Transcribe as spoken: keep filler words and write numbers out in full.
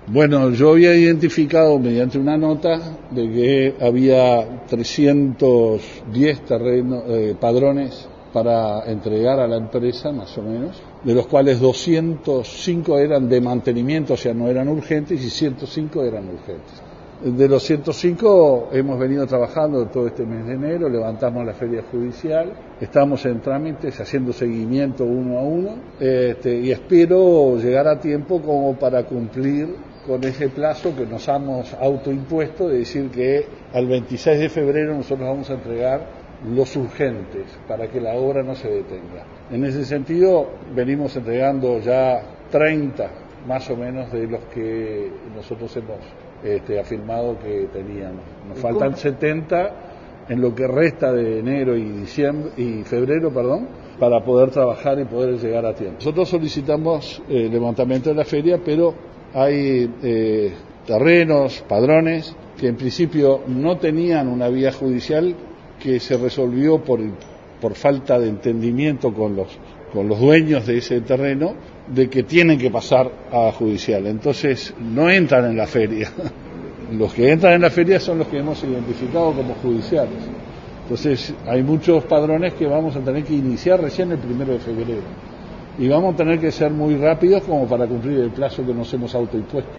Bueno, yo había identificado mediante una nota de que había trescientos diez terrenos, eh, padrones para entregar a la empresa, más o menos, de los cuales doscientos cinco eran de mantenimiento, o sea, no eran urgentes, y ciento cinco eran urgentes. De los ciento cinco hemos venido trabajando todo este mes de enero, levantamos la feria judicial, estamos en trámites, haciendo seguimiento uno a uno, este, y espero llegar a tiempo como para cumplir con ese plazo que nos hemos autoimpuesto, de decir que al veintiséis de febrero nosotros vamos a entregar los urgentes para que la obra no se detenga. En ese sentido, venimos entregando ya treinta más o menos de los que nosotros hemos este, afirmado que teníamos. Nos faltan setenta en lo que resta de enero y diciembre y febrero, perdón, para poder trabajar y poder llegar a tiempo. Nosotros solicitamos el eh, levantamiento de la feria, pero hay eh, terrenos, padrones, que en principio no tenían una vía judicial, que se resolvió por, por falta de entendimiento con los, con los dueños de ese terreno, de que tienen que pasar a judicial. Entonces no entran en la feria. Los que entran en la feria son los que hemos identificado como judiciales. Entonces hay muchos padrones que vamos a tener que iniciar recién el primero de febrero. Y vamos a tener que ser muy rápidos como para cumplir el plazo que nos hemos autoimpuesto.